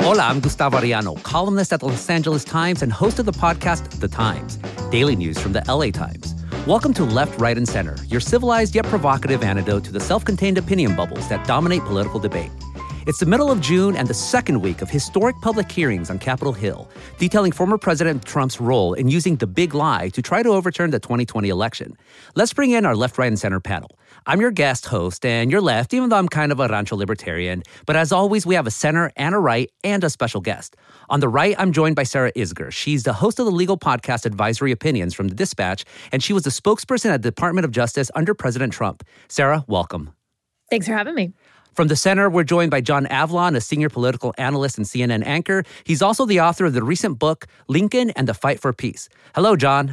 Hola, I'm Gustavo Arellano, columnist at the Los Angeles Times and host of the podcast The Times, daily news from the LA Times. Welcome to Left, Right, and Center, your civilized yet provocative antidote to the self-contained opinion bubbles that dominate political debate. It's the middle of June and the second week of historic public hearings on Capitol Hill, detailing former President Trump's role in using the big lie to try to overturn the 2020 election. Let's bring in our Left, Right, and Center panel. I'm your guest host, and you're left, even though I'm kind of a rancho libertarian. But as always, we have a center and a right and a special guest. On the right, I'm joined by Sarah Isgur. She's the host of the legal podcast Advisory Opinions from The Dispatch, and she was the spokesperson at the Department of Justice under President Trump. Sarah, welcome. Thanks for having me. From the center, we're joined by John Avlon, a senior political analyst and CNN anchor. He's also the author of the recent book, Lincoln and the Fight for Peace. Hello, John.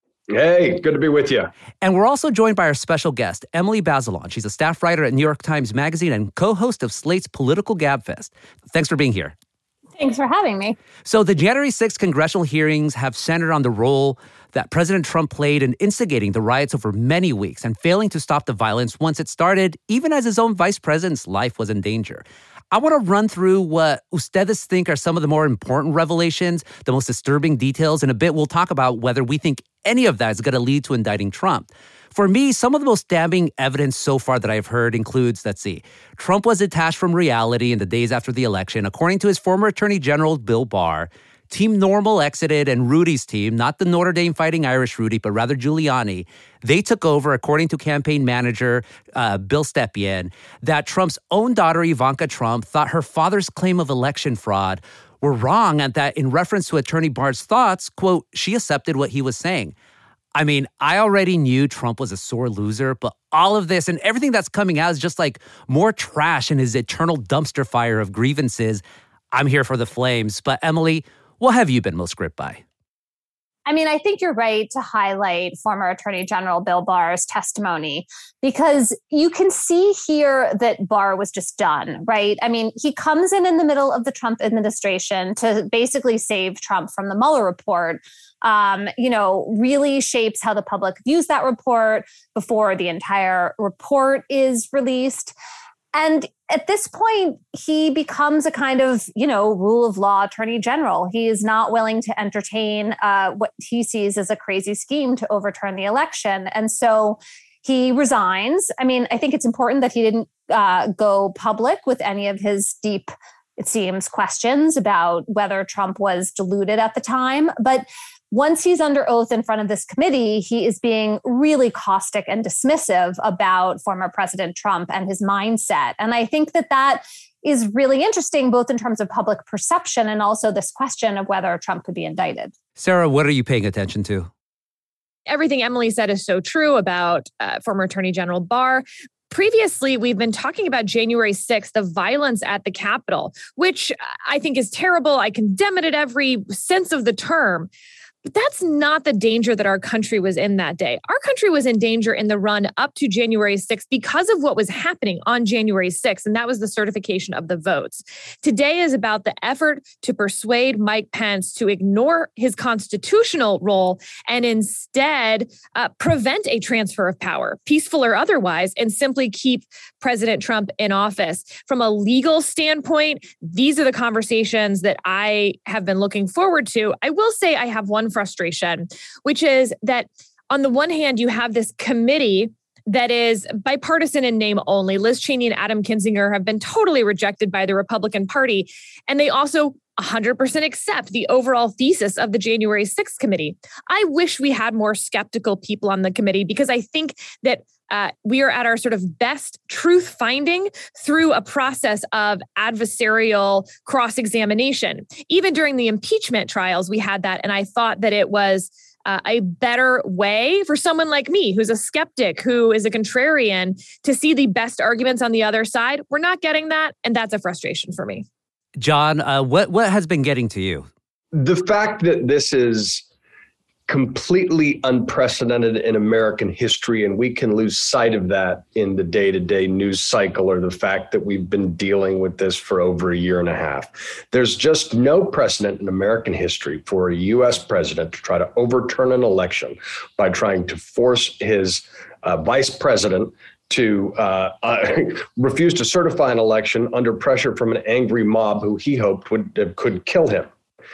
Hey, good to be with you. And we're also joined by our special guest, Emily Bazelon. She's a staff writer at New York Times Magazine and co-host of Slate's Political Gabfest. Thanks for being here. Thanks for having me. So the January 6th congressional hearings have centered on the role that President Trump played in instigating the riots over many weeks and failing to stop the violence once it started, even as his own vice president's life was in danger. I want to run through what ustedes think are some of the more important revelations, the most disturbing details. In a bit, we'll talk about whether we think any of that is going to lead to indicting Trump. For me, some of the most damning evidence so far that I've heard includes, Trump was detached from reality in the days after the election. According to his former Attorney General, Bill Barr, Team Normal exited and Rudy's team, not the Notre Dame Fighting Irish Rudy, but rather Giuliani, they took over, according to campaign manager Bill Stepien, that Trump's own daughter, Ivanka Trump, thought her father's claim of election fraud were wrong and that in reference to Attorney Barr's thoughts, quote, she accepted what he was saying. I mean, I already knew Trump was a sore loser, but all of this and everything that's coming out is just like more trash in his eternal dumpster fire of grievances. I'm here for the flames. But Emily, what have you been most gripped by? I mean, I think you're right to highlight former Attorney General Bill Barr's testimony because you can see here that Barr was just done, right? I mean, he comes in the middle of the Trump administration to basically save Trump from the Mueller report, really shapes how the public views that report before the entire report is released. And at this point, he becomes a kind of, rule of law attorney general. He is not willing to entertain what he sees as a crazy scheme to overturn the election. And so he resigns. I mean, I think it's important that he didn't go public with any of his deep, it seems, questions about whether Trump was deluded at the time. But once he's under oath in front of this committee, he is being really caustic and dismissive about former President Trump and his mindset. And I think that is really interesting, both in terms of public perception and also this question of whether Trump could be indicted. Sarah, what are you paying attention to? Everything Emily said is so true about former Attorney General Barr. Previously, we've been talking about January 6th, the violence at the Capitol, which I think is terrible. I condemn it in every sense of the term. But that's not the danger that our country was in that day. Our country was in danger in the run up to January 6th because of what was happening on January 6th, and that was the certification of the votes. Today is about the effort to persuade Mike Pence to ignore his constitutional role and instead prevent a transfer of power, peaceful or otherwise, and simply keep President Trump in office. From a legal standpoint, these are the conversations that I have been looking forward to. I will say I have one frustration, which is that on the one hand, you have this committee that is bipartisan in name only. Liz Cheney and Adam Kinzinger have been totally rejected by the Republican Party. And they also 100% accept the overall thesis of the January 6th committee. I wish we had more skeptical people on the committee because I think that we are at our sort of best truth finding through a process of adversarial cross-examination. Even during the impeachment trials, we had that. And I thought that it was a better way for someone like me, who's a skeptic, who is a contrarian, to see the best arguments on the other side. We're not getting that. And that's a frustration for me. John, what has been getting to you? The fact that this is completely unprecedented in American history, and we can lose sight of that in the day-to-day news cycle, or the fact that we've been dealing with this for over a year and a half. There's just no precedent in American history for a U.S. president to try to overturn an election by trying to force his vice president to refuse to certify an election under pressure from an angry mob who he hoped could kill him.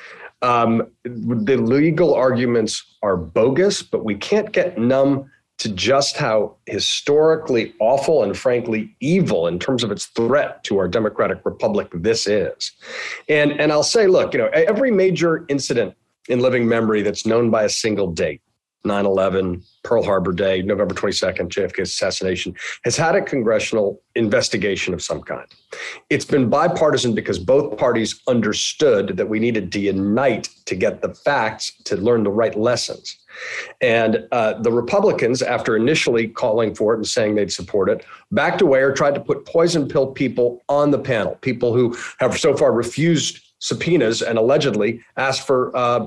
The legal arguments are bogus, but we can't get numb to just how historically awful and frankly evil in terms of its threat to our democratic republic this is. And I'll say, look, every major incident in living memory that's known by a single date, 9/11, Pearl Harbor Day, November 22nd, JFK's assassination, has had a congressional investigation of some kind. It's been bipartisan because both parties understood that we needed to unite to get the facts, to learn the right lessons. And the Republicans, after initially calling for it and saying they'd support it, backed away or tried to put poison pill people on the panel, people who have so far refused subpoenas and allegedly asked for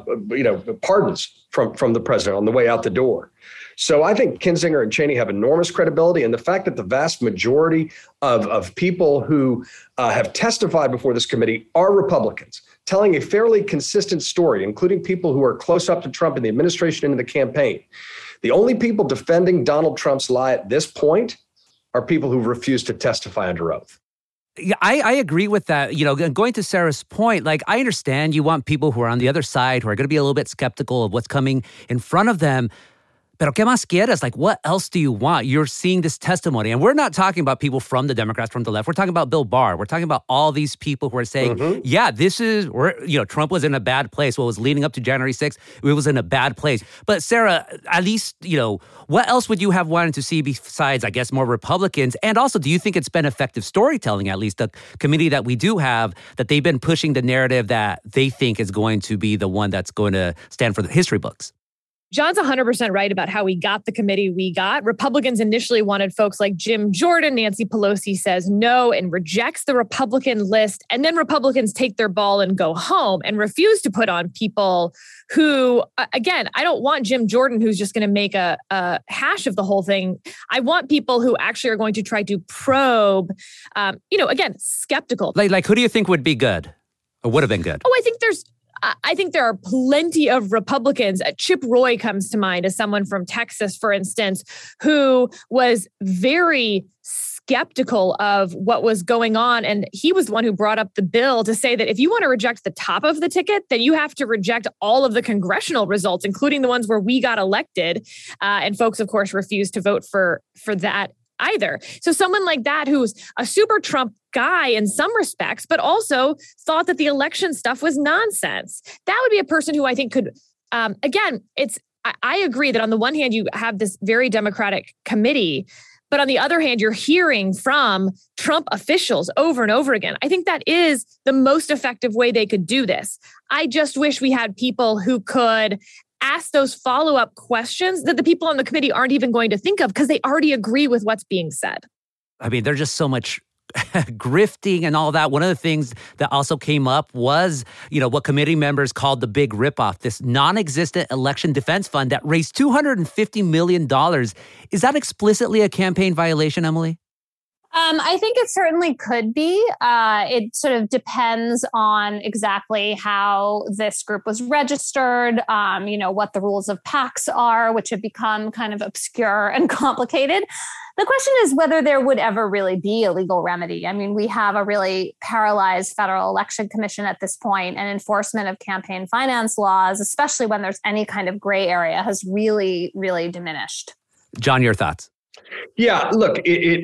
pardons from the president on the way out the door. So I think Kinzinger and Cheney have enormous credibility. And the fact that the vast majority of people who have testified before this committee are Republicans, telling a fairly consistent story, including people who are close up to Trump in the administration and in the campaign. The only people defending Donald Trump's lie at this point are people who refuse to testify under oath. Yeah, I agree with that. Going to Sarah's point, I understand you want people who are on the other side, who are going to be a little bit skeptical of what's coming in front of them. Pero ¿qué más quieres? What else do you want? You're seeing this testimony. And we're not talking about people from the Democrats, from the left. We're talking about Bill Barr. We're talking about all these people who are saying, yeah, this is where, Trump was in a bad place. What was leading up to January 6th, it was in a bad place. But Sarah, at least, what else would you have wanted to see besides, I guess, more Republicans? And also, do you think it's been effective storytelling, at least the committee that we do have, that they've been pushing the narrative that they think is going to be the one that's going to stand for the history books? John's 100% right about how we got the committee we got. Republicans initially wanted folks like Jim Jordan. Nancy Pelosi says no and rejects the Republican list. And then Republicans take their ball and go home and refuse to put on people who, again, I don't want Jim Jordan who's just going to make a hash of the whole thing. I want people who actually are going to try to probe, again, skeptical. Like who do you think would be good or would have been good? I think there are plenty of Republicans. Chip Roy comes to mind as someone from Texas, for instance, who was very skeptical of what was going on. And he was the one who brought up the bill to say that if you want to reject the top of the ticket, then you have to reject all of the congressional results, including the ones where we got elected. And folks, of course, refused to vote for that either. So someone like that, who's a super Trump guy in some respects, but also thought that the election stuff was nonsense. That would be a person who I think could, again, I agree that on the one hand, you have this very Democratic committee, but on the other hand, you're hearing from Trump officials over and over again. I think that is the most effective way they could do this. I just wish we had people who could ask those follow-up questions that the people on the committee aren't even going to think of because they already agree with what's being said. I mean, there's just so much grifting and all that. One of the things that also came up was, what committee members called the big ripoff, this non-existent election defense fund that raised $250 million. Is that explicitly a campaign violation, Emily? I think it certainly could be. It sort of depends on exactly how this group was registered, what the rules of PACs are, which have become kind of obscure and complicated. The question is whether there would ever really be a legal remedy. I mean, we have a really paralyzed Federal Election Commission at this point, and enforcement of campaign finance laws, especially when there's any kind of gray area, has really, really diminished. John, your thoughts? Yeah, look,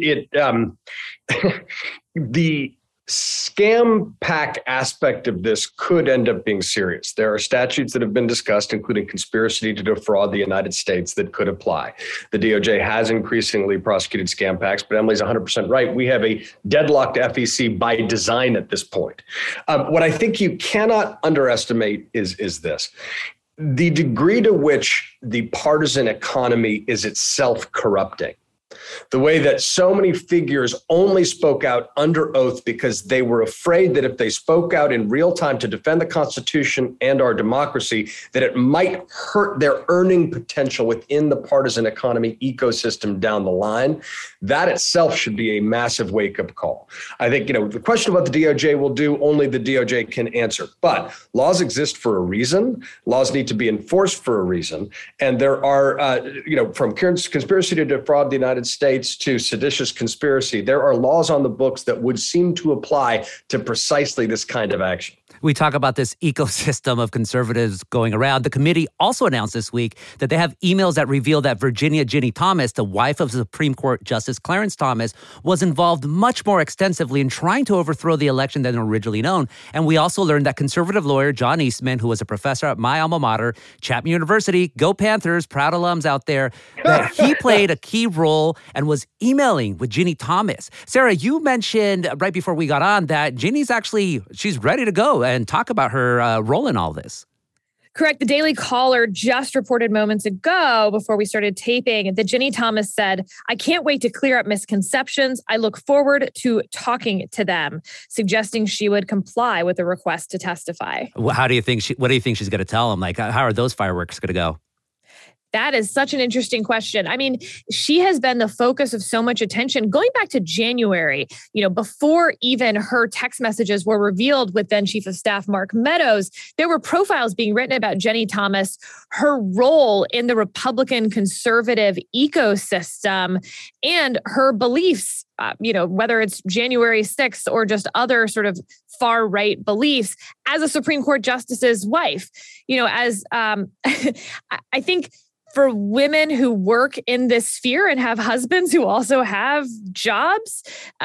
the scam PAC aspect of this could end up being serious. There are statutes that have been discussed, including conspiracy to defraud the United States, that could apply. The DOJ has increasingly prosecuted scam PACs, but Emily's 100% right. We have a deadlocked FEC by design at this point. What I think you cannot underestimate is this. The degree to which the partisan economy is itself corrupting. The way that so many figures only spoke out under oath because they were afraid that if they spoke out in real time to defend the Constitution and our democracy, that it might hurt their earning potential within the partisan economy ecosystem down the line. That itself should be a massive wake-up call. I think, the question about the DOJ will do, only the DOJ can answer. But laws exist for a reason. Laws need to be enforced for a reason. And there are, from conspiracy to defraud the United States to seditious conspiracy, there are laws on the books that would seem to apply to precisely this kind of action. We talk about this ecosystem of conservatives going around. The committee also announced this week that they have emails that reveal that Virginia Ginny Thomas, the wife of Supreme Court Justice Clarence Thomas, was involved much more extensively in trying to overthrow the election than originally known. And we also learned that conservative lawyer John Eastman, who was a professor at my alma mater, Chapman University, go Panthers, proud alums out there, that he played a key role and was emailing with Ginny Thomas. Sarah, you mentioned right before we got on that Ginny's she's ready to go and talk about her role in all this. Correct. The Daily Caller just reported moments ago before we started taping that Ginny Thomas said, "I can't wait to clear up misconceptions. I look forward to talking to them," suggesting she would comply with the request to testify. What do you think she's going to tell them? Like, how are those fireworks going to go? That is such an interesting question. I mean, she has been the focus of so much attention going back to January, before even her text messages were revealed with then Chief of Staff Mark Meadows. There were profiles being written about Ginny Thomas, her role in the Republican conservative ecosystem, and her beliefs, whether it's January 6th or just other sort of far right beliefs as a Supreme Court justice's wife. I think for women who work in this sphere and have husbands who also have jobs,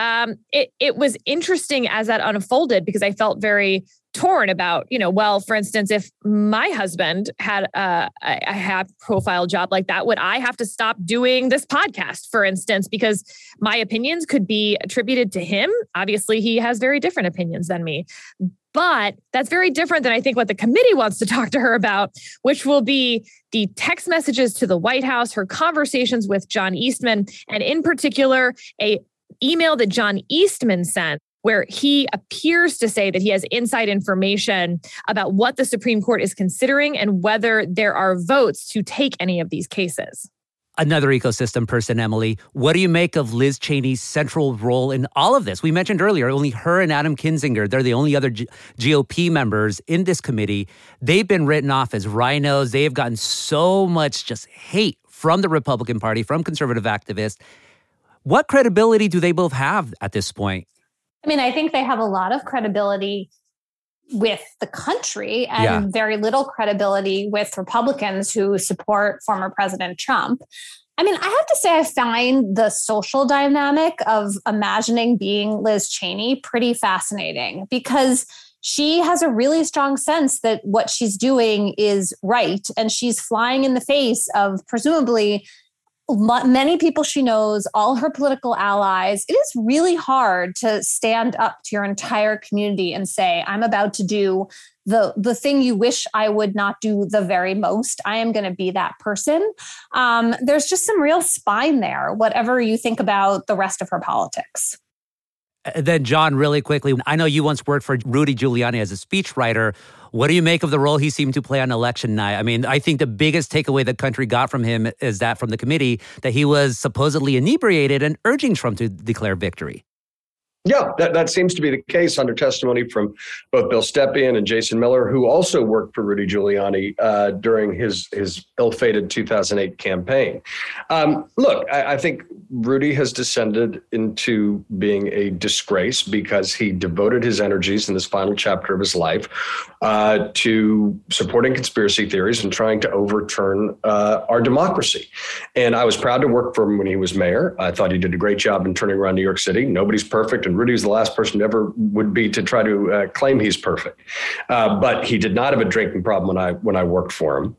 it was interesting as that unfolded because I felt very torn about, for instance, if my husband had a high profile job like that, would I have to stop doing this podcast, for instance, because my opinions could be attributed to him? Obviously, he has very different opinions than me. But that's very different than I think what the committee wants to talk to her about, which will be the text messages to the White House, her conversations with John Eastman, and in particular, a email that John Eastman sent where he appears to say that he has inside information about what the Supreme Court is considering and whether there are votes to take any of these cases. Another ecosystem person, Emily. What do you make of Liz Cheney's central role in all of this? We mentioned earlier, only her and Adam Kinzinger, they're the only other GOP members in this committee. They've been written off as rhinos. They have gotten so much just hate from the Republican Party, from conservative activists. What credibility do they both have at this point? I mean, I think they have a lot of credibility with the country and very little credibility with Republicans who support former President Trump. I mean, I have to say I find the social dynamic of imagining being Liz Cheney pretty fascinating because she has a really strong sense that what she's doing is right. And she's flying in the face of presumably many people she knows, all her political allies. It is really hard to stand up to your entire community and say, I'm about to do the thing you wish I would not do the very most. I am going to be that person. There's just some real spine there, whatever you think about the rest of her politics. Then, John, really quickly, I know you once worked for Rudy Giuliani as a speechwriter. What do you make of the role he seemed to play on election night? I mean, I think the biggest takeaway the country got from him is that from the committee, that he was supposedly inebriated and urging Trump to declare victory. Yeah, that seems to be the case under testimony from both Bill Stepien and Jason Miller, who also worked for Rudy Giuliani during his ill-fated 2008 campaign. Look, I think Rudy has descended into being a disgrace because he devoted his energies in this final chapter of his life to supporting conspiracy theories and trying to overturn our democracy. And I was proud to work for him when he was mayor. I thought he did a great job in turning around New York City. Nobody's perfect, and Rudy's the last person ever would be to try to claim he's perfect. But he did not have a drinking problem when I worked for him.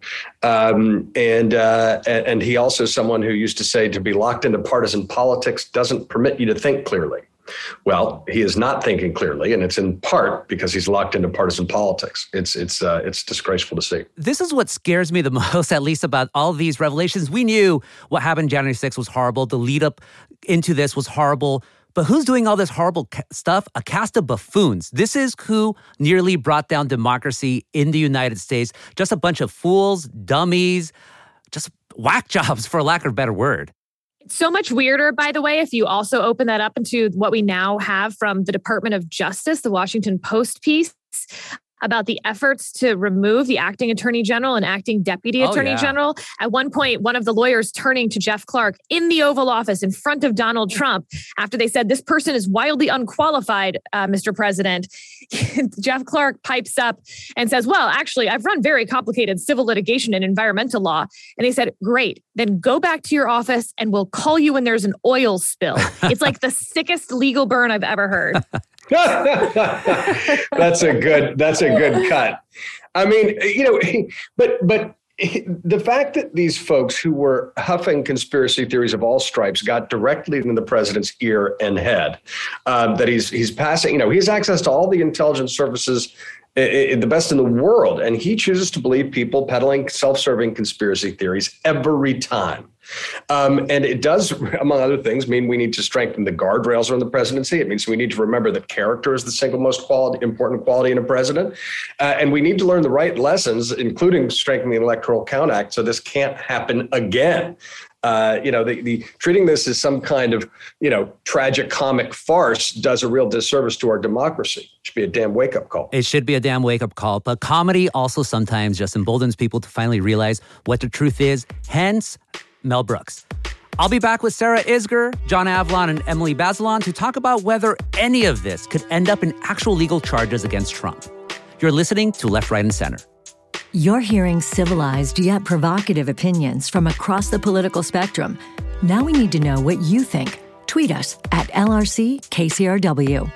And he also is someone who used to say to be locked into partisan politics doesn't permit you to think clearly. Well, he is not thinking clearly, and it's in part because he's locked into partisan politics. It's disgraceful to see. This is what scares me the most, at least about all these revelations. We knew what happened January 6th was horrible. The lead up into this was horrible. But who's doing all this horrible stuff? A cast of buffoons. This is who nearly brought down democracy in the United States. Just a bunch of fools, dummies, just whack jobs, for lack of a better word. It's so much weirder, by the way, if you also open that up into what we now have from the Department of Justice, the Washington Post piece. about the efforts to remove the acting attorney general and acting deputy attorney general. At one point, one of the lawyers turning to Jeff Clark in the Oval Office in front of Donald Trump after they said, "This person is wildly unqualified, Mr. President." Jeff Clark pipes up and says, "Well, actually, I've run very complicated civil litigation and environmental law." And they said, "Great, then go back to your office and we'll call you when there's an oil spill." It's like the sickest legal burn I've ever heard. That's a good cut. I mean, but the fact that these folks who were huffing conspiracy theories of all stripes got directly into the president's ear and head, that he's passing, he has access to all the intelligence services, the best in the world, and he chooses to believe people peddling self-serving conspiracy theories every time. And it does, among other things, mean we need to strengthen the guardrails around the presidency. It means we need to remember that character is the single most important quality in a president. And we need to learn the right lessons, including strengthening the Electoral Count Act, so this can't happen again. The treating this as some kind of, tragic comic farce does a real disservice to our democracy. It should be a damn wake-up call. It should be a damn wake-up call. But comedy also sometimes just emboldens people to finally realize what the truth is. Hence, Mel Brooks. I'll be back with Sarah Isgur, John Avlon, and Emily Bazelon to talk about whether any of this could end up in actual legal charges against Trump. You're listening to Left, Right, and Center. You're hearing civilized yet provocative opinions from across the political spectrum. Now we need to know what you think. Tweet us at LRCKCRW.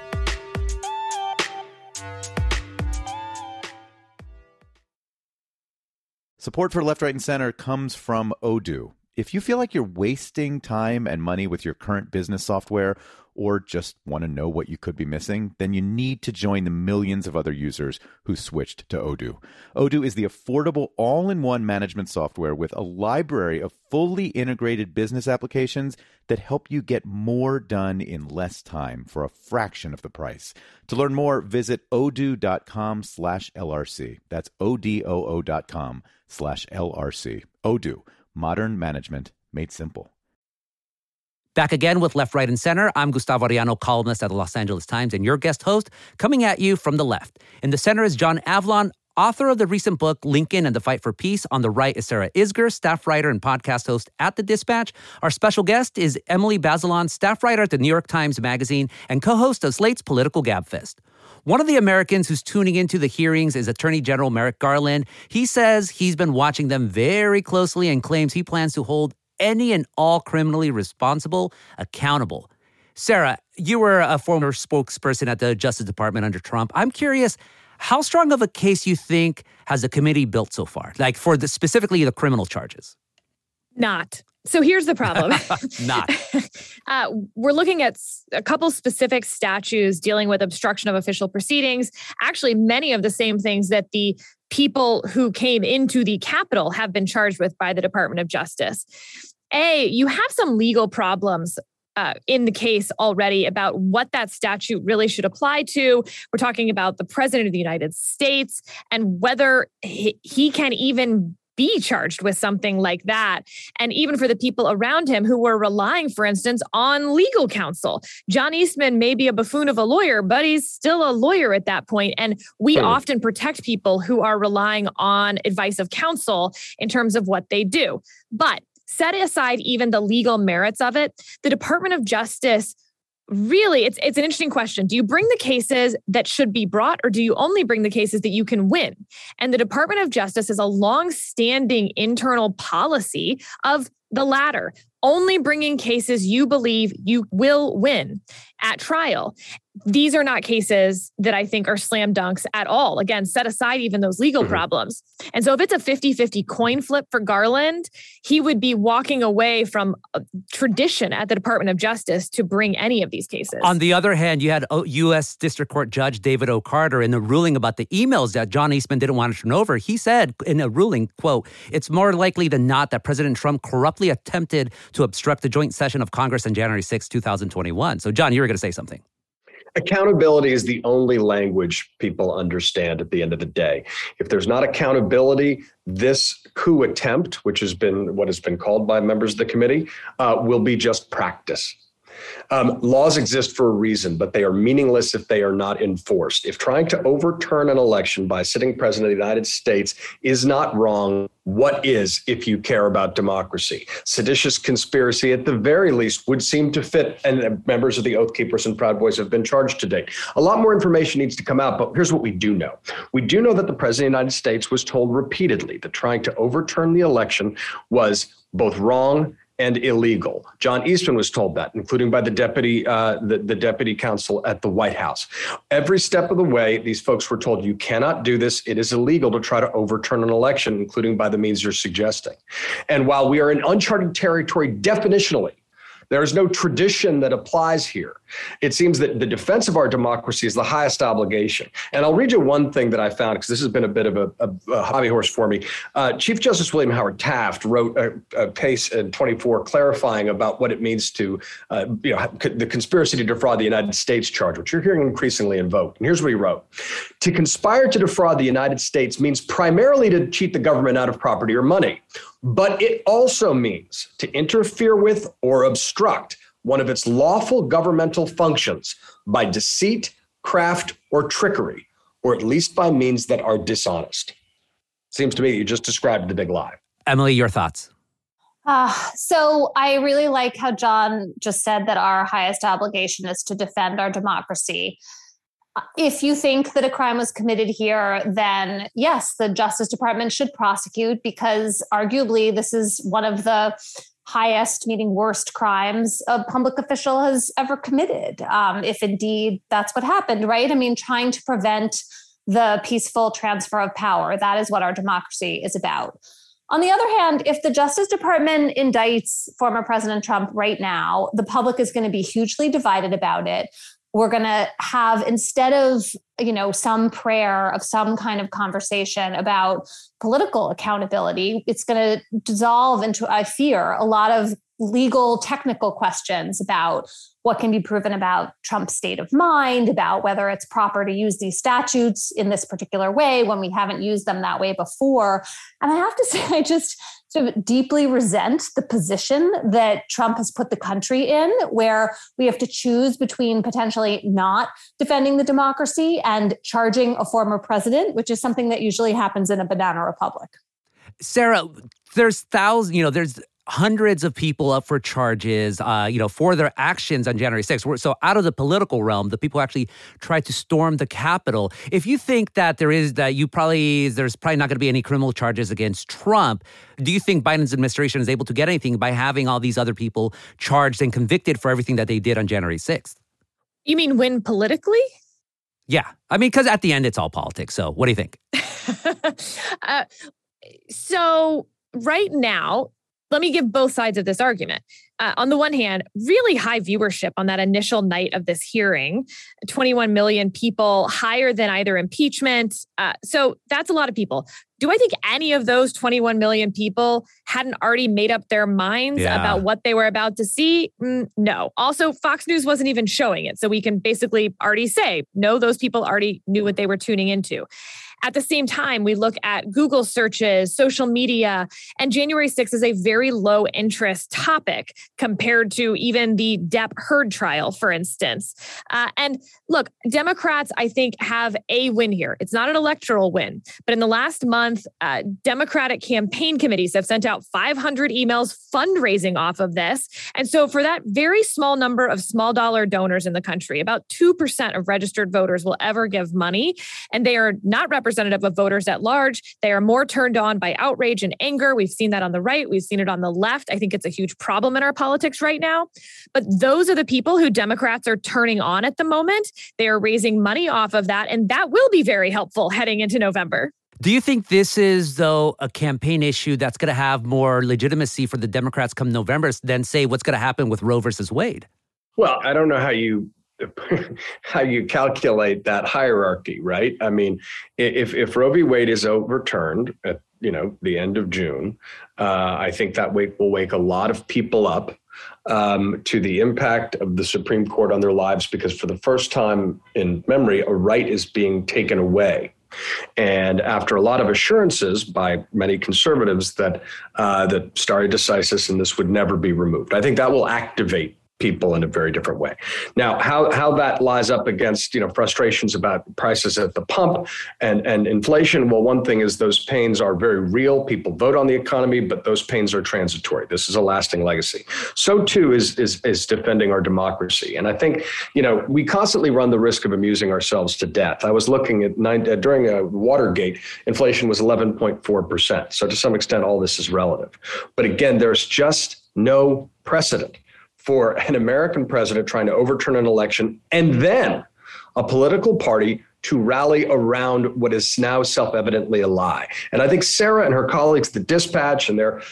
Support for Left, Right, and Center comes from Odoo. If you feel like you're wasting time and money with your current business software, or just want to know what you could be missing, then you need to join the millions of other users who switched to Odoo. Odoo is the affordable all-in-one management software with a library of fully integrated business applications that help you get more done in less time for a fraction of the price. To learn more, visit odoo.com/LRC. That's odoo.com/LRC. Odoo, modern management made simple. Back again with Left, Right, and Center. I'm Gustavo Arellano, columnist at the Los Angeles Times, and your guest host, coming at you from the left. In the center is John Avlon, author of the recent book, Lincoln and the Fight for Peace. On the right is Sarah Isgur, staff writer and podcast host at The Dispatch. Our special guest is Emily Bazelon, staff writer at the New York Times Magazine and co-host of Slate's Political Gabfest. One of the Americans who's tuning into the hearings is Attorney General Merrick Garland. He says he's been watching them very closely and claims he plans to hold any and all criminally responsible accountable. Sarah, you were a former spokesperson at the Justice Department under Trump. I'm curious, how strong of a case you think has the committee built so far, like for specifically the criminal charges? Not. So here's the problem. Not. We're looking at a couple specific statutes dealing with obstruction of official proceedings. Actually, many of the same things that the people who came into the Capitol have been charged with by the Department of Justice. You have some legal problems in the case already about what that statute really should apply to. We're talking about the President of the United States and whether he can even be charged with something like that. And even for the people around him who were relying, for instance, on legal counsel. John Eastman may be a buffoon of a lawyer, but he's still a lawyer at that point. And we often protect people who are relying on advice of counsel in terms of what they do. But set aside even the legal merits of it, the Department of Justice really, it's an interesting question. Do you bring the cases that should be brought, or do you only bring the cases that you can win? And the Department of Justice has a long-standing internal policy of the latter, only bringing cases you believe you will win at trial. These are not cases that I think are slam dunks at all. Again, set aside even those legal problems. And so if it's a 50-50 coin flip for Garland, he would be walking away from a tradition at the Department of Justice to bring any of these cases. On the other hand, you had U.S. District Court Judge David O. Carter in the ruling about the emails that John Eastman didn't want to turn over. He said in a ruling, quote, "It's more likely than not that President Trump corruptly attempted to obstruct the joint session of Congress on January 6, 2021. So, John, you were going to say something. Accountability is the only language people understand at the end of the day. If there's not accountability, this coup attempt, which has been what has been called by members of the committee, will be just practice. Laws exist for a reason, but they are meaningless if they are not enforced. If trying to overturn an election by a sitting president of the United States is not wrong, what is, if you care about democracy? Seditious conspiracy, at the very least, would seem to fit, and members of the Oath Keepers and Proud Boys have been charged to date. A lot more information needs to come out, but here's what we do know. We do know that the president of the United States was told repeatedly that trying to overturn the election was both wrong and illegal. John Eastman was told that, including by the deputy counsel at the White House. Every step of the way, these folks were told, you cannot do this. It is illegal to try to overturn an election, including by the means you're suggesting. And while we are in uncharted territory definitionally, there is no tradition that applies here. It seems that the defense of our democracy is the highest obligation. And I'll read you one thing that I found, because this has been a bit of a hobby horse for me. Chief Justice William Howard Taft wrote a case in 24 clarifying about what it means to, the conspiracy to defraud the United States charge, which you're hearing increasingly invoked. And here's what he wrote. To conspire to defraud the United States means primarily to cheat the government out of property or money. But it also means to interfere with or obstruct one of its lawful governmental functions by deceit, craft, or trickery, or at least by means that are dishonest. Seems to me you just described the big lie. Emily, your thoughts? So I really like how John just said that our highest obligation is to defend our democracy. If you think that a crime was committed here, then yes, the Justice Department should prosecute, because arguably this is one of the highest, meaning worst crimes a public official has ever committed, if indeed that's what happened, right? I mean, trying to prevent the peaceful transfer of power, that is what our democracy is about. On the other hand, if the Justice Department indicts former President Trump right now, the public is going to be hugely divided about it. We're going to have, instead of, some prayer of some kind of conversation about political accountability, it's going to dissolve into, I fear, a lot of legal, technical questions about what can be proven about Trump's state of mind, about whether it's proper to use these statutes in this particular way when we haven't used them that way before. And I have to say, I just sort of deeply resent the position that Trump has put the country in, where we have to choose between potentially not defending the democracy and charging a former president, which is something that usually happens in a banana republic. Sarah, there's there's hundreds of people up for charges, for their actions on January 6th. So out of the political realm, the people who actually tried to storm the Capitol. If you think that there's probably not going to be any criminal charges against Trump, do you think Biden's administration is able to get anything by having all these other people charged and convicted for everything that they did on January 6th? You mean win politically? Yeah. I mean, because at the end, it's all politics. So what do you think? So right now, let me give both sides of this argument. On the one hand, really high viewership on that initial night of this hearing, 21 million people, higher than either impeachment. So that's a lot of people. Do I think any of those 21 million people hadn't already made up their minds about what they were about to see? No. Also, Fox News wasn't even showing it. So we can basically already say, no, those people already knew what they were tuning into. At the same time, we look at Google searches, social media, and January 6th is a very low interest topic compared to even the Depp Heard trial, for instance. And look, Democrats, I think, have a win here. It's not an electoral win, but in the last month, Democratic campaign committees have sent out 500 emails fundraising off of this. And so for that very small number of small dollar donors in the country, about 2% of registered voters will ever give money, and they are not representative of voters at large. They are more turned on by outrage and anger. We've seen that on the right. We've seen it on the left. I think it's a huge problem in our politics right now. But those are the people who Democrats are turning on at the moment. They are raising money off of that, and that will be very helpful heading into November. Do you think this is, though, a campaign issue that's going to have more legitimacy for the Democrats come November than, say, what's going to happen with Roe versus Wade? Well, I don't know how you calculate that hierarchy, right? I mean, if Roe v. Wade is overturned at the end of June, I think that will wake a lot of people up to the impact of the Supreme Court on their lives, because for the first time in memory, a right is being taken away. And after a lot of assurances by many conservatives that stare decisis and this would never be removed, I think that will activate people in a very different way. Now, how that lies up against, frustrations about prices at the pump and inflation. Well, one thing is those pains are very real. People vote on the economy, but those pains are transitory. This is a lasting legacy. So too is defending our democracy. And I think, we constantly run the risk of amusing ourselves to death. I was looking at during Watergate, inflation was 11.4%. So to some extent, all this is relative. But again, there's just no precedent for an American president trying to overturn an election and then a political party to rally around what is now self-evidently a lie. And I think Sarah and her colleagues, the Dispatch, and their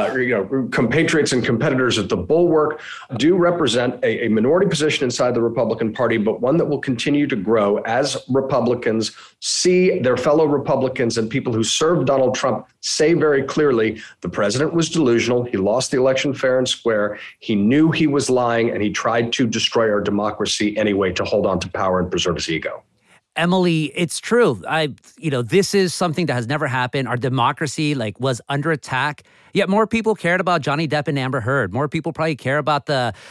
compatriots and competitors at the Bulwark do represent a minority position inside the Republican Party, but one that will continue to grow as Republicans see their fellow Republicans and people who served Donald Trump say very clearly, the president was delusional. He lost the election fair and square. He knew he was lying, and he tried to destroy our democracy anyway to hold on to power and preserve his ego. Emily, it's true. This is something that has never happened. Our democracy was under attack. Yet more people cared about Johnny Depp and Amber Heard. More people probably care about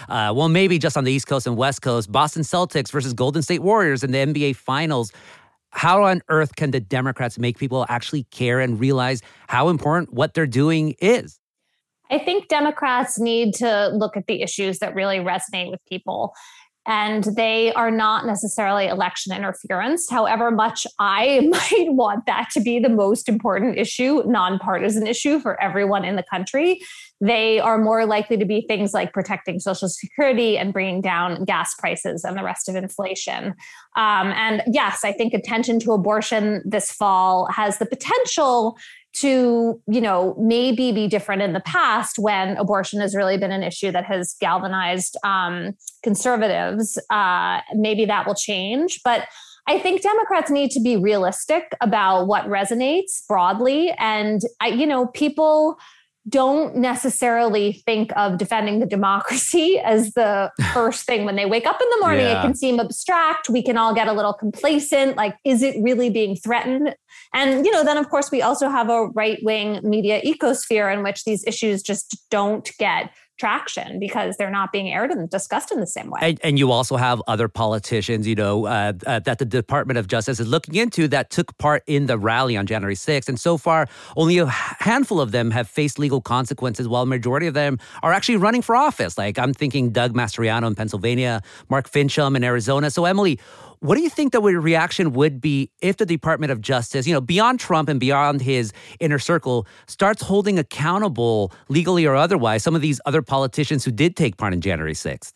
maybe just on the East Coast and West Coast, Boston Celtics versus Golden State Warriors in the NBA Finals. How on earth can the Democrats make people actually care and realize how important what they're doing is? I think Democrats need to look at the issues that really resonate with people. And they are not necessarily election interference, however much I might want that to be the most important issue, nonpartisan issue for everyone in the country. They are more likely to be things like protecting Social Security and bringing down gas prices and the rest of inflation. And yes, I think attention to abortion this fall has the potential to, maybe be different in the past when abortion has really been an issue that has galvanized conservatives. Maybe that will change. But I think Democrats need to be realistic about what resonates broadly. And, people don't necessarily think of defending the democracy as the first thing when they wake up in the morning. Yeah. It can seem abstract. We can all get a little complacent. Is it really being threatened? And, then, of course, we also have a right-wing media ecosphere in which these issues just don't get traction because they're not being aired and discussed in the same way. And you also have other politicians, that the Department of Justice is looking into that took part in the rally on January 6th. And so far, only a handful of them have faced legal consequences, while a majority of them are actually running for office. I'm thinking Doug Mastriano in Pennsylvania, Mark Fincham in Arizona. So, Emily, what do you think the reaction would be if the Department of Justice, beyond Trump and beyond his inner circle, starts holding accountable, legally or otherwise, some of these other politicians who did take part in January 6th?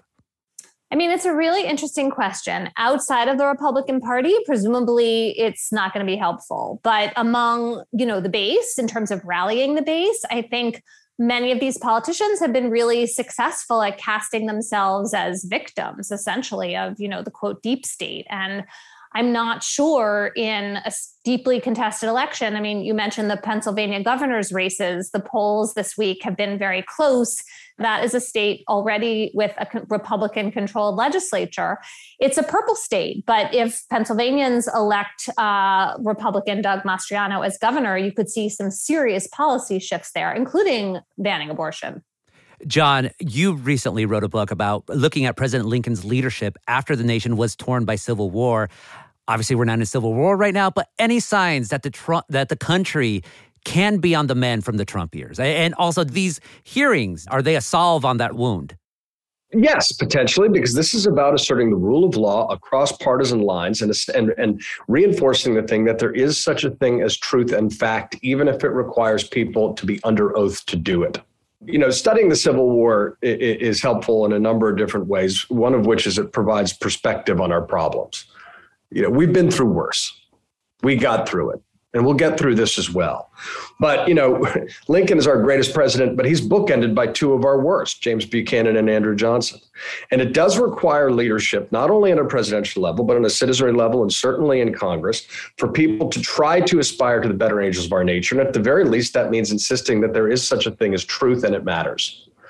I mean, it's a really interesting question. Outside of the Republican Party, presumably it's not going to be helpful. But among, the base, in terms of rallying the base, I think many of these politicians have been really successful at casting themselves as victims, essentially, of, the quote, deep state. And I'm not sure in a deeply contested election. I mean, you mentioned the Pennsylvania governor's races. The polls this week have been very close. That is a state already with a Republican-controlled legislature. It's a purple state, but if Pennsylvanians elect Republican Doug Mastriano as governor, you could see some serious policy shifts there, including banning abortion. John, you recently wrote a book about looking at President Lincoln's leadership after the nation was torn by civil war. Obviously, we're not in a civil war right now, but any signs that the country can be on the mend from the Trump years? And also, these hearings, are they a salve on that wound? Yes, potentially, because this is about asserting the rule of law across partisan lines and reinforcing the thing that there is such a thing as truth and fact, even if it requires people to be under oath to do it. Studying the Civil War is helpful in a number of different ways, one of which is it provides perspective on our problems. We've been through worse. We got through it. And we'll get through this as well. But, Lincoln is our greatest president, but he's bookended by two of our worst, James Buchanan and Andrew Johnson. And it does require leadership, not only on a presidential level, but on a citizenry level and certainly in Congress, for people to try to aspire to the better angels of our nature. And at the very least, that means insisting that there is such a thing as truth and it matters.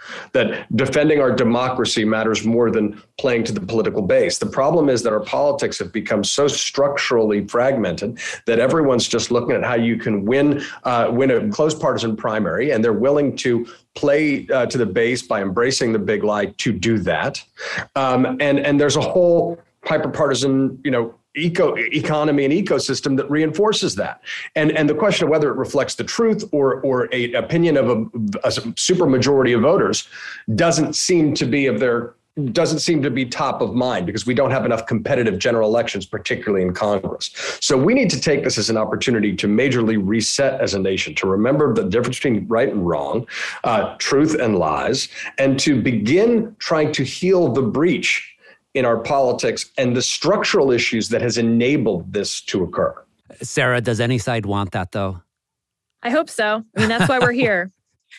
that defending our democracy matters more than playing to the political base. The problem is that our politics have become so structurally fragmented that everyone's just looking at how you can win a close partisan primary, and they're willing to play to the base by embracing the big lie to do that. And there's a whole hyper-partisan, economy and ecosystem that reinforces that. And the question of whether it reflects the truth or a opinion of a super majority of voters doesn't seem to be top of mind, because we don't have enough competitive general elections, particularly in Congress. So we need to take this as an opportunity to majorly reset as a nation, to remember the difference between right and wrong, truth and lies, and to begin trying to heal the breach in our politics and the structural issues that has enabled this to occur. Sarah, does any side want that, though? I hope so. I mean, that's why we're here.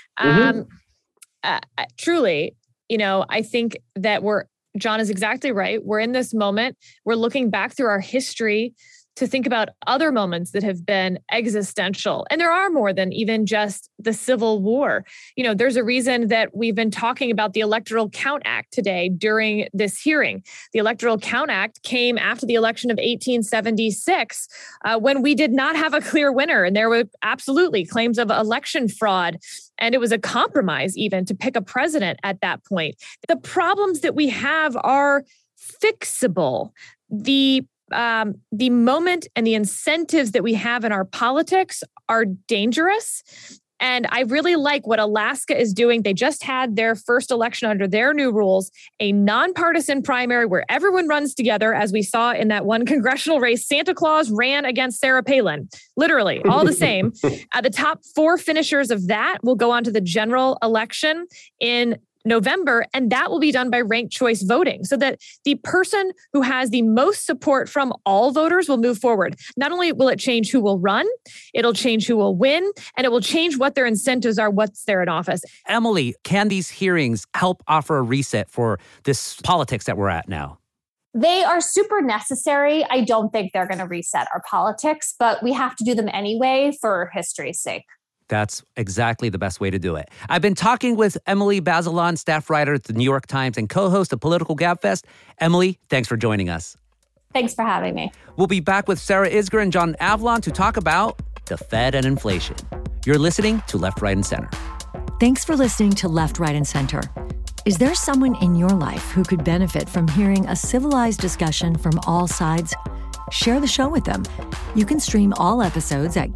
Truly, I think that John is exactly right. We're in this moment. We're looking back through our history to think about other moments that have been existential. And there are more than even just the Civil War. There's a reason that we've been talking about the Electoral Count Act today during this hearing. The Electoral Count Act came after the election of 1876, when we did not have a clear winner. And there were absolutely claims of election fraud. And it was a compromise even to pick a president at that point. The problems that we have are fixable. The moment and the incentives that we have in our politics are dangerous. And I really like what Alaska is doing. They just had their first election under their new rules, a nonpartisan primary where everyone runs together, as we saw in that one congressional race. Santa Claus ran against Sarah Palin, literally all the same. The top 4 finishers of that will go on to the general election in November, and that will be done by ranked choice voting, so that the person who has the most support from all voters will move forward. Not only will it change who will run, it'll change who will win, and it will change what their incentives are once they're in office. Emily, can these hearings help offer a reset for this politics that we're at now? They are super necessary. I don't think they're going to reset our politics, but we have to do them anyway for history's sake. That's exactly the best way to do it. I've been talking with Emily Bazelon, staff writer at the New York Times and co-host of Political Gabfest. Emily, thanks for joining us. Thanks for having me. We'll be back with Sarah Isgur and John Avlon to talk about the Fed and inflation. You're listening to Left, Right, and Center. Thanks for listening to Left, Right, and Center. Is there someone in your life who could benefit from hearing a civilized discussion from all sides? Share the show with them. You can stream all episodes at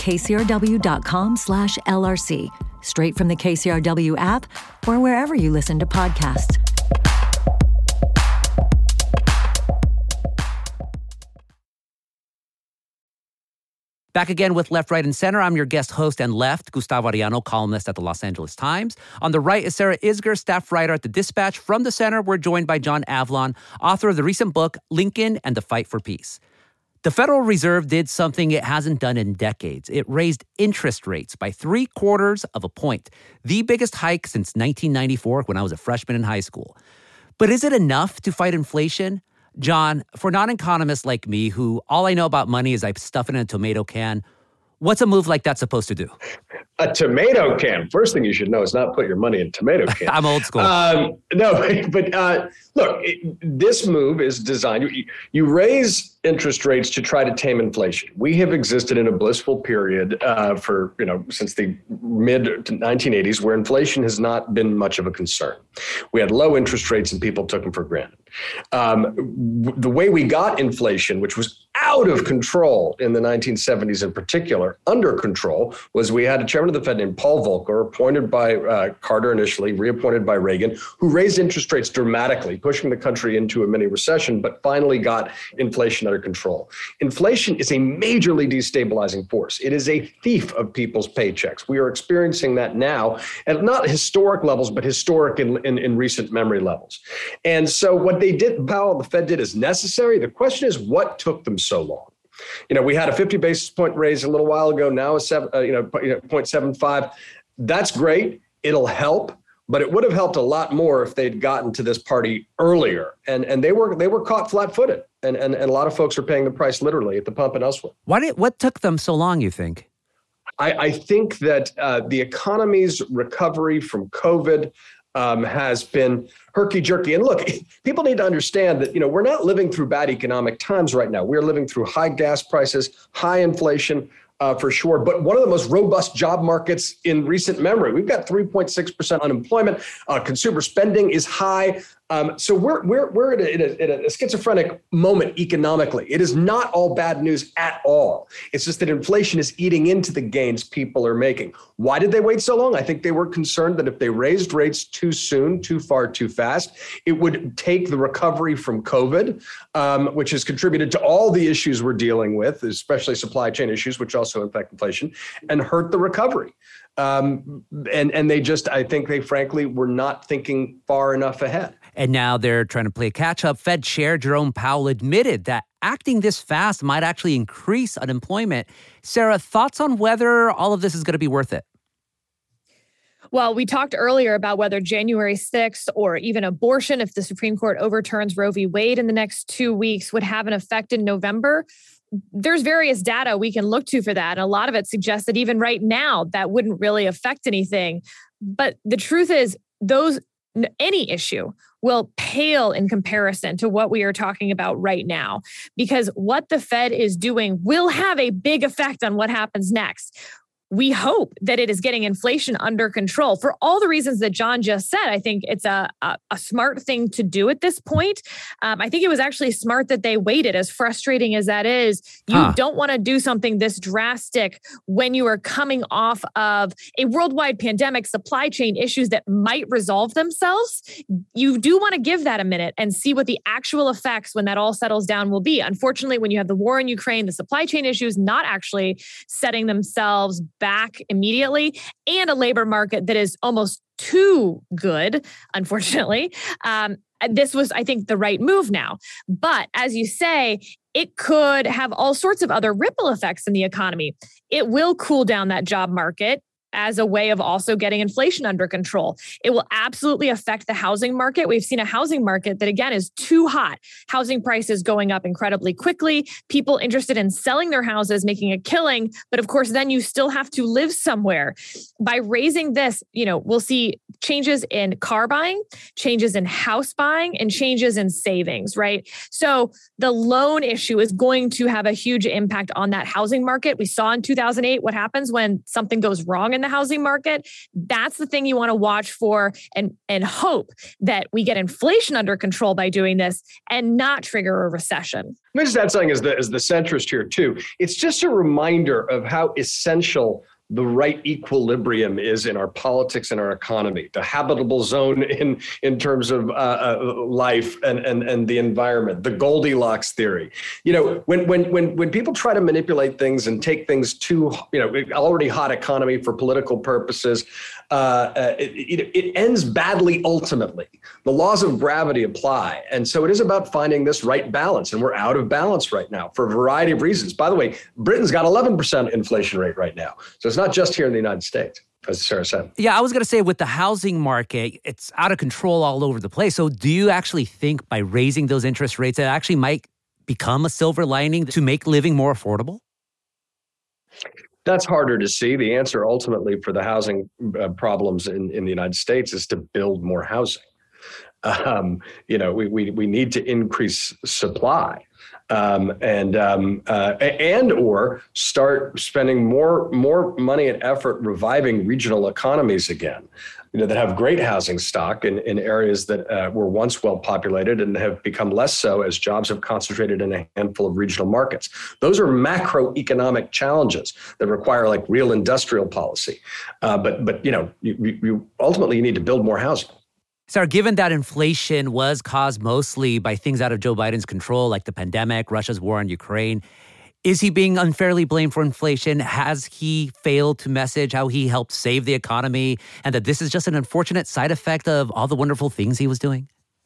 kcrw.com/LRC, straight from the KCRW app or wherever you listen to podcasts. Back again with Left, Right, and Center. I'm your guest host and left, Gustavo Arellano, columnist at the Los Angeles Times. On the right is Sarah Isgur, staff writer at the Dispatch. From the center, we're joined by John Avlon, author of the recent book, Lincoln and the Fight for Peace. The Federal Reserve did something it hasn't done in decades. It raised interest rates by 0.75 of a point, the biggest hike since 1994 when I was a freshman in high school. But is it enough to fight inflation? John, for non-economists like me, who all I know about money is I stuff it in a tomato can, what's a move like that supposed to do? A tomato can. First thing you should know is not put your money in a tomato can. I'm old school. Look, this move is designed. You raise interest rates to try to tame inflation. We have existed in a blissful period since the mid 1980s, where inflation has not been much of a concern. We had low interest rates and people took them for granted. The way we got inflation, which was out of control in the 1970s in particular, under control, was we had a chairman of the Fed named Paul Volcker, appointed by Carter initially, reappointed by Reagan, who raised interest rates dramatically, pushing the country into a mini recession, but finally got inflation under control. Inflation is a majorly destabilizing force. It is a thief of people's paychecks. We are experiencing that now at not historic levels, but historic in recent memory levels. And so what they did, Powell, the Fed did, is necessary. The question is, what took them so long? We had a 50 basis point raise a little while ago. Now a 0.75. That's great. It'll help, but it would have helped a lot more if they'd gotten to this party earlier. And they were caught flat-footed, and a lot of folks are paying the price literally at the pump and elsewhere. What took them so long, you think? I think that the economy's recovery from COVID has been herky-jerky. And look, people need to understand that, we're not living through bad economic times right now. We're living through high gas prices, high inflation, for sure, but one of the most robust job markets in recent memory. We've got 3.6% unemployment. Consumer spending is high. So we're at a schizophrenic moment economically. It is not all bad news at all. It's just that inflation is eating into the gains people are making. Why did they wait so long? I think they were concerned that if they raised rates too soon, too far, too fast, it would take the recovery from COVID, which has contributed to all the issues we're dealing with, especially supply chain issues, which also affect inflation, and hurt the recovery. And they just, I think they frankly were not thinking far enough ahead. And now they're trying to play catch up. Fed Chair Jerome Powell admitted that acting this fast might actually increase unemployment. Sarah, thoughts on whether all of this is going to be worth it? Well, we talked earlier about whether January 6th or even abortion, if the Supreme Court overturns Roe v. Wade in the next 2 weeks, would have an effect in November. There's various data we can look to for that. And a lot of it suggests that even right now, that wouldn't really affect anything. But the truth is, any issue will pale in comparison to what we are talking about right now, because what the Fed is doing will have a big effect on what happens next. We hope that it is getting inflation under control for all the reasons that John just said. I think it's a smart thing to do at this point. I think it was actually smart that they waited, as frustrating as that is. You don't want to do something this drastic when you are coming off of a worldwide pandemic, supply chain issues that might resolve themselves. You do want to give that a minute and see what the actual effects when that all settles down will be. Unfortunately, when you have the war in Ukraine, the supply chain issues not actually setting themselves back immediately, and a labor market that is almost too good, unfortunately. This was, I think, the right move now. But as you say, it could have all sorts of other ripple effects in the economy. It will cool down that job market as a way of also getting inflation under control. It will absolutely affect the housing market. We've seen a housing market that, again, is too hot. Housing prices going up incredibly quickly. People interested in selling their houses, making a killing. But of course, then you still have to live somewhere. By raising this, we'll see changes in car buying, changes in house buying, and changes in savings, right? So the loan issue is going to have a huge impact on that housing market. We saw in 2008 what happens when something goes wrong in the housing market. That's the thing you want to watch for and hope that we get inflation under control by doing this and not trigger a recession. Let me just add something as the centrist here too. It's just a reminder of how essential the right equilibrium is in our politics and our economy, the habitable zone in terms of life and the environment, the Goldilocks theory. When people try to manipulate things and take things to already hot economy for political purposes, it ends badly ultimately. The laws of gravity apply. And so it is about finding this right balance. And we're out of balance right now for a variety of reasons. By the way, Britain's got 11% inflation rate right now. So it's not just here in the United States, as Sarah said. Yeah, I was going to say with the housing market, it's out of control all over the place. So do you actually think by raising those interest rates, it actually might become a silver lining to make living more affordable? That's harder to see. The answer ultimately for the housing problems in the United States is to build more housing. We need to increase supply and or start spending more money and effort reviving regional economies again. That have great housing stock in areas that were once well populated and have become less so as jobs have concentrated in a handful of regional markets. Those are macroeconomic challenges that require like real industrial policy. But you ultimately you need to build more housing. Sarah, given that inflation was caused mostly by things out of Joe Biden's control, like the pandemic, Russia's war on Ukraine, is he being unfairly blamed for inflation? Has he failed to message how he helped save the economy and that this is just an unfortunate side effect of all the wonderful things he was doing?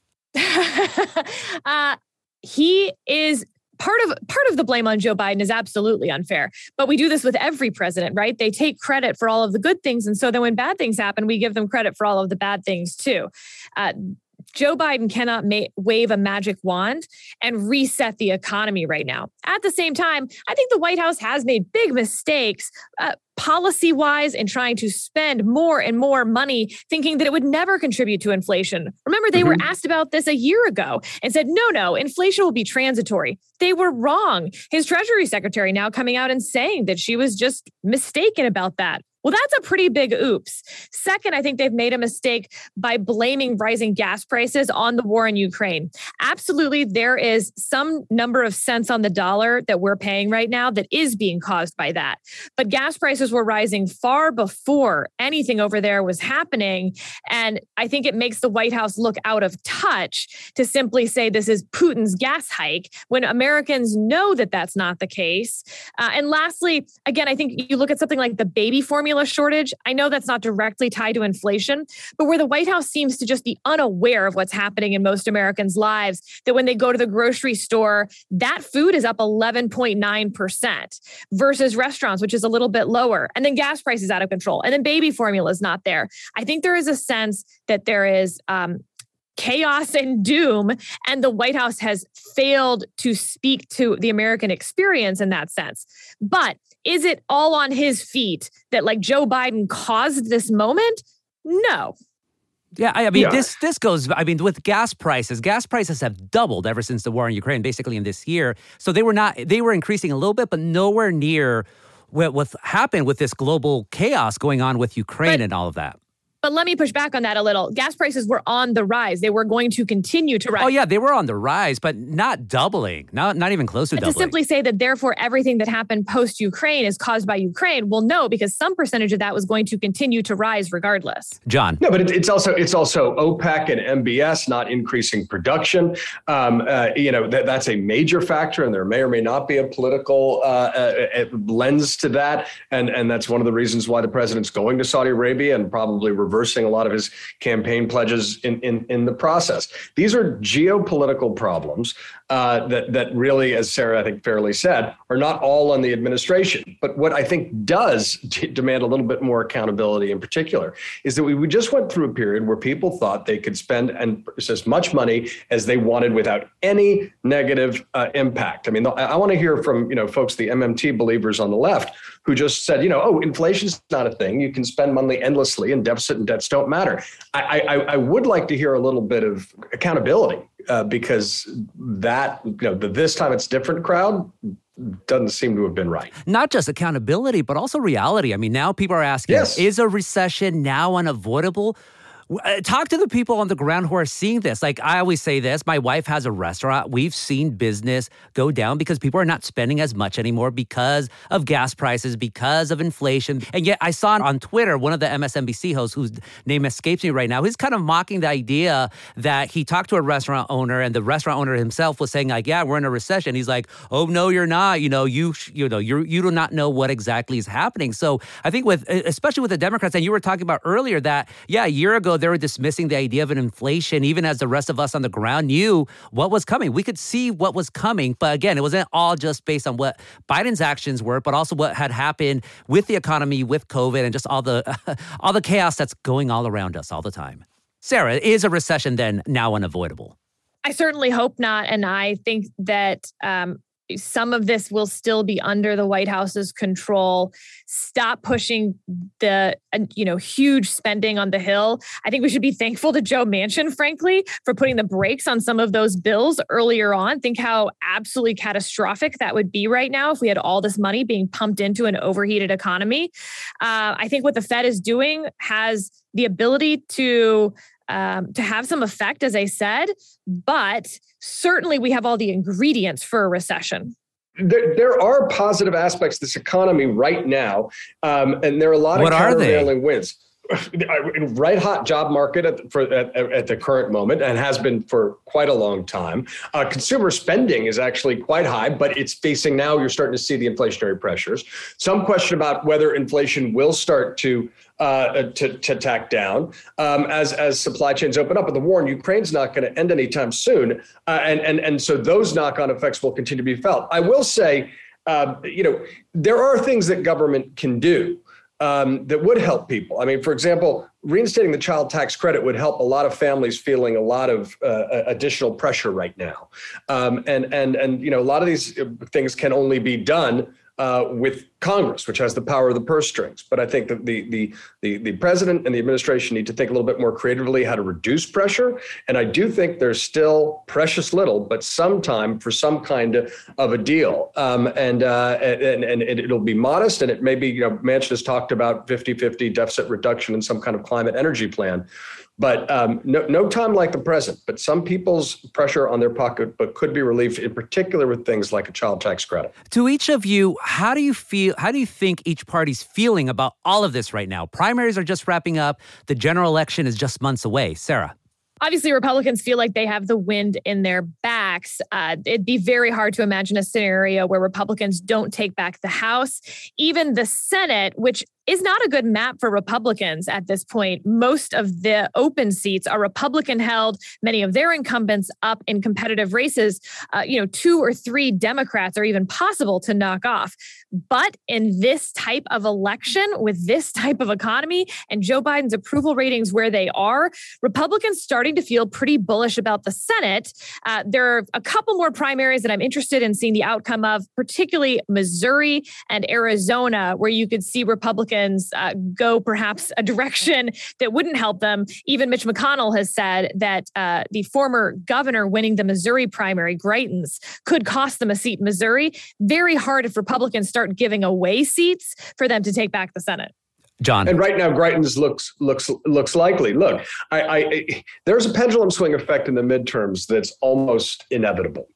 He is part of the blame on Joe Biden is absolutely unfair. But we do this with every president, right? They take credit for all of the good things. And so then when bad things happen, we give them credit for all of the bad things too. Joe Biden cannot wave a magic wand and reset the economy right now. At the same time, I think the White House has made big mistakes policy-wise in trying to spend more and more money, thinking that it would never contribute to inflation. Remember, they were asked about this a year ago and said, no, inflation will be transitory. They were wrong. His Treasury Secretary now coming out and saying that she was just mistaken about that. Well, that's a pretty big oops. Second, I think they've made a mistake by blaming rising gas prices on the war in Ukraine. Absolutely, there is some number of cents on the dollar that we're paying right now that is being caused by that. But gas prices were rising far before anything over there was happening. And I think it makes the White House look out of touch to simply say this is Putin's gas hike when Americans know that that's not the case. And lastly, again, I think you look at something like the baby formula shortage. I know that's not directly tied to inflation, but where the White House seems to just be unaware of what's happening in most Americans' lives, that when they go to the grocery store, that food is up 11.9% versus restaurants, which is a little bit lower. And then gas prices out of control. And then baby formula is not there. I think there is a sense that there is chaos and doom, and the White House has failed to speak to the American experience in that sense. But is it all on his feet that like Joe Biden caused this moment? No. Yeah, I mean, this goes, I mean, with gas prices have doubled ever since the war in Ukraine, basically in this year. So they were increasing a little bit, but nowhere near what happened with this global chaos going on with Ukraine and all of that. But let me push back on that a little. Gas prices were on the rise. They were going to continue to rise. Oh, yeah, they were on the rise, but not doubling. Not even close to doubling. To simply say that, therefore, everything that happened post-Ukraine is caused by Ukraine, well, no, because some percentage of that was going to continue to rise regardless. John. No, but it's also OPEC and MBS not increasing production. That's a major factor, and there may or may not be a political lens to that. And that's one of the reasons why the president's going to Saudi Arabia and probably reversing a lot of his campaign pledges in the process. These are geopolitical problems that really, as Sarah, I think, fairly said, are not all on the administration. But what I think does demand a little bit more accountability in particular is that we just went through a period where people thought they could spend as much money as they wanted without any negative impact. I mean, I want to hear from, folks, the MMT believers on the left who just said, inflation's not a thing. You can spend money endlessly and deficit and debts don't matter. I would like to hear a little bit of accountability because that, the this time it's different crowd doesn't seem to have been right. Not just accountability, but also reality. I mean, now people are asking, is a recession now unavoidable? Talk to the people on the ground who are seeing this. Like I always say this, my wife has a restaurant. We've seen business go down because people are not spending as much anymore because of gas prices, because of inflation. And yet I saw on Twitter, one of the MSNBC hosts whose name escapes me right now, he's kind of mocking the idea that he talked to a restaurant owner and the restaurant owner himself was saying like, yeah, we're in a recession. He's like, oh, no, you're not. You do not know what exactly is happening. So I think especially with the Democrats, and you were talking about earlier that, a year ago, they were dismissing the idea of an inflation, even as the rest of us on the ground knew what was coming. We could see what was coming. But again, it wasn't all just based on what Biden's actions were, but also what had happened with the economy, with COVID, and just all the chaos that's going all around us all the time. Sarah, is a recession then now unavoidable? I certainly hope not. And I think that some of this will still be under the White House's control. Stop pushing the, huge spending on the Hill. I think we should be thankful to Joe Manchin, frankly, for putting the brakes on some of those bills earlier on. Think how absolutely catastrophic that would be right now if we had all this money being pumped into an overheated economy. I think what the Fed is doing has the ability to have some effect, as I said, but certainly we have all the ingredients for a recession. There are positive aspects to this economy right now, and there are a lot of countervailing winds. Red hot job market at the current moment and has been for quite a long time. Consumer spending is actually quite high, but it's facing now, you're starting to see the inflationary pressures. Some question about whether inflation will start to tack down as supply chains open up. But the war in Ukraine's not going to end anytime soon. And so those knock-on effects will continue to be felt. I will say, there are things that government can do. that would help people. I mean, for example, reinstating the child tax credit would help a lot of families feeling a lot of additional pressure right now. And a lot of these things can only be done with Congress, which has the power of the purse strings. But I think that the president and the administration need to think a little bit more creatively how to reduce pressure. And I do think there's still precious little, but some time for some kind of a deal. And it'll be modest. And it may be, Manchin has talked about 50-50 deficit reduction and some kind of climate energy plan. But no time like the present. But some people's pressure on their pocketbook could be relieved, in particular with things like a child tax credit. To each of you, how do you think each party's feeling about all of this right now? Primaries are just wrapping up. The general election is just months away. Sarah. Obviously, Republicans feel like they have the wind in their backs. It'd be very hard to imagine a scenario where Republicans don't take back the House, even the Senate, which is not a good map for Republicans at this point. Most of the open seats are Republican held, many of their incumbents up in competitive races. 2 or 3 Democrats are even possible to knock off. But in this type of election with this type of economy and Joe Biden's approval ratings where they are, Republicans starting to feel pretty bullish about the Senate. There are a couple more primaries that I'm interested in seeing the outcome of, particularly Missouri and Arizona, where you could see Republicans go perhaps a direction that wouldn't help them. Even Mitch McConnell has said that the former governor winning the Missouri primary, Greitens, could cost them a seat in Missouri. Very hard if Republicans start giving away seats for them to take back the Senate. John. And right now, Greitens looks likely. Look, there's a pendulum swing effect in the midterms that's almost inevitable.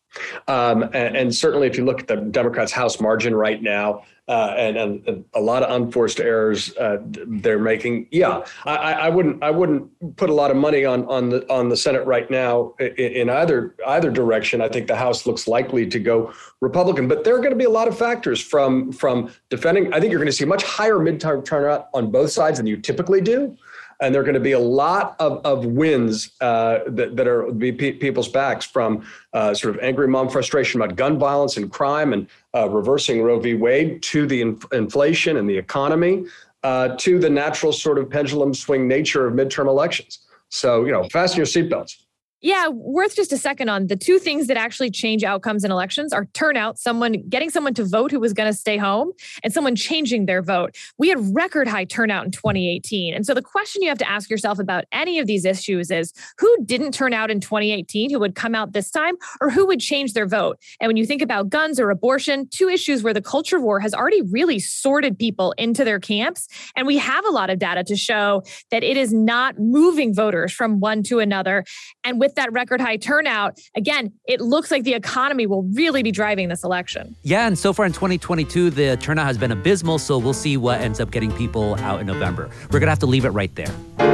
And certainly, if you look at the Democrats' House margin right now, and a lot of unforced errors they're making, I wouldn't put a lot of money on the Senate right now in either direction. I think the House looks likely to go Republican, but there are going to be a lot of factors from defending. I think you're going to see much higher midterm turnout on both sides than you typically do. And there are going to be a lot of wins that are people's backs, from sort of angry mom frustration about gun violence and crime and reversing Roe v. Wade, to the inflation and the economy, to the natural sort of pendulum swing nature of midterm elections. So, fasten your seatbelts. Yeah, worth just a second on the 2 things that actually change outcomes in elections are turnout, getting someone to vote who was going to stay home, and someone changing their vote. We had record high turnout in 2018. And so the question you have to ask yourself about any of these issues is, who didn't turn out in 2018 who would come out this time, or who would change their vote? And when you think about guns or abortion, 2 issues where the culture war has already really sorted people into their camps. And we have a lot of data to show that it is not moving voters from one to another. And with that record high turnout, again, it looks like the economy will really be driving this election. Yeah, and so far in 2022, the turnout has been abysmal, so we'll see what ends up getting people out in November. We're going to have to leave it right there.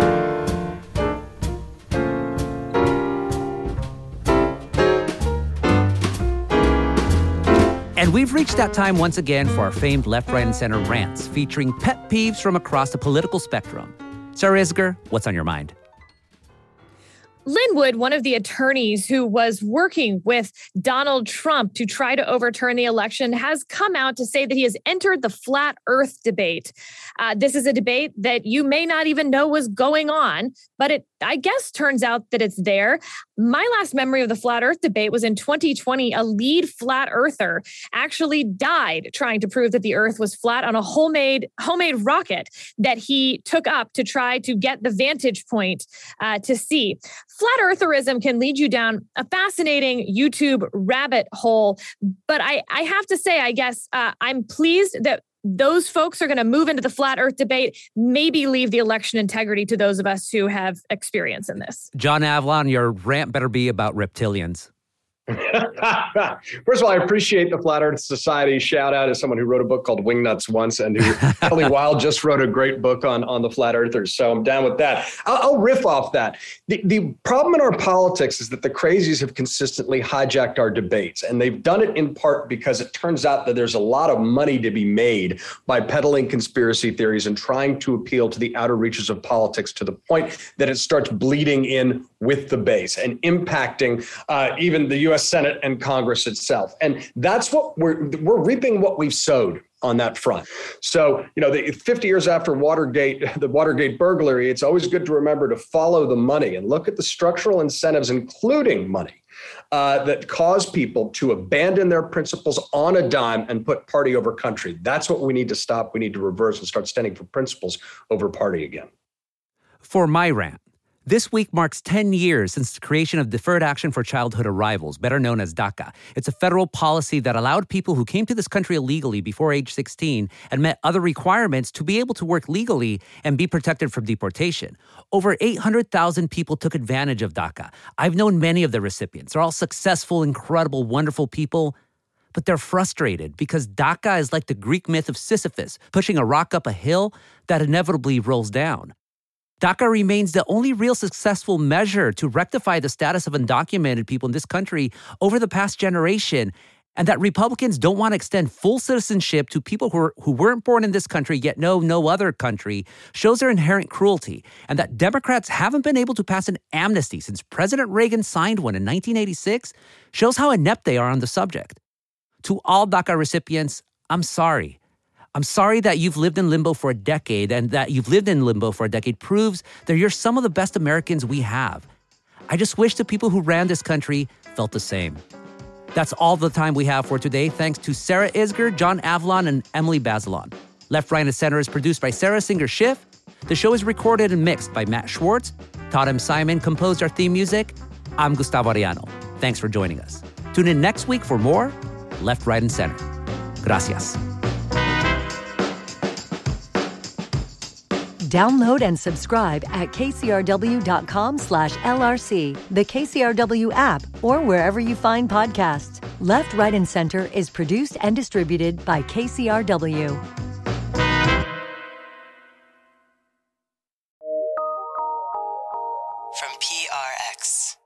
And we've reached that time once again for our famed Left, Right, and Center rants, featuring pet peeves from across the political spectrum. Sarah Isgur, what's on your mind? Lin Wood, one of the attorneys who was working with Donald Trump to try to overturn the election, has come out to say that he has entered the flat earth debate. This is a debate that you may not even know was going on, but it, I guess, turns out that it's there. My last memory of the flat earth debate was in 2020. A lead flat earther actually died trying to prove that the earth was flat on a homemade rocket that he took up to try to get the vantage point to see. Flat eartherism can lead you down a fascinating YouTube rabbit hole. But I have to say, I guess I'm pleased that those folks are going to move into the flat earth debate, maybe leave the election integrity to those of us who have experience in this. John Avlon, your rant better be about reptilians. First of all, I appreciate the Flat Earth Society. Shout out to someone who wrote a book called Wingnuts once, and who Kelly Wilde just wrote a great book on the Flat Earthers. So I'm down with that. I'll riff off that. The problem in our politics is that the crazies have consistently hijacked our debates, and they've done it in part because it turns out that there's a lot of money to be made by peddling conspiracy theories and trying to appeal to the outer reaches of politics to the point that it starts bleeding in with the base and impacting even the U.S. Senate and Congress itself. And that's what we're reaping what we've sowed on that front. So, the 50 years after the Watergate burglary, it's always good to remember to follow the money and look at the structural incentives, including money, that cause people to abandon their principles on a dime and put party over country. That's what we need to stop. We need to reverse and start standing for principles over party again. For my rant, this week marks 10 years since the creation of Deferred Action for Childhood Arrivals, better known as DACA. It's a federal policy that allowed people who came to this country illegally before age 16 and met other requirements to be able to work legally and be protected from deportation. Over 800,000 people took advantage of DACA. I've known many of the recipients. They're all successful, incredible, wonderful people. But they're frustrated because DACA is like the Greek myth of Sisyphus, pushing a rock up a hill that inevitably rolls down. DACA remains the only real successful measure to rectify the status of undocumented people in this country over the past generation, and that Republicans don't want to extend full citizenship to people who weren't born in this country yet know no other country shows their inherent cruelty, and that Democrats haven't been able to pass an amnesty since President Reagan signed one in 1986 shows how inept they are on the subject. To all DACA recipients, I'm sorry. I'm sorry that you've lived in limbo for a decade, and that you've lived in limbo for a decade proves that you're some of the best Americans we have. I just wish the people who ran this country felt the same. That's all the time we have for today. Thanks to Sarah Isgur, John Avlon, and Emily Bazelon. Left, Right, and Center is produced by Sarah Singer-Schiff. The show is recorded and mixed by Matt Schwartz. Todd M. Simon composed our theme music. I'm Gustavo Arellano. Thanks for joining us. Tune in next week for more Left, Right, and Center. Gracias. Download and subscribe at kcrw.com/LRC, the KCRW app, or wherever you find podcasts. Left, Right, and Center is produced and distributed by KCRW. From PRX.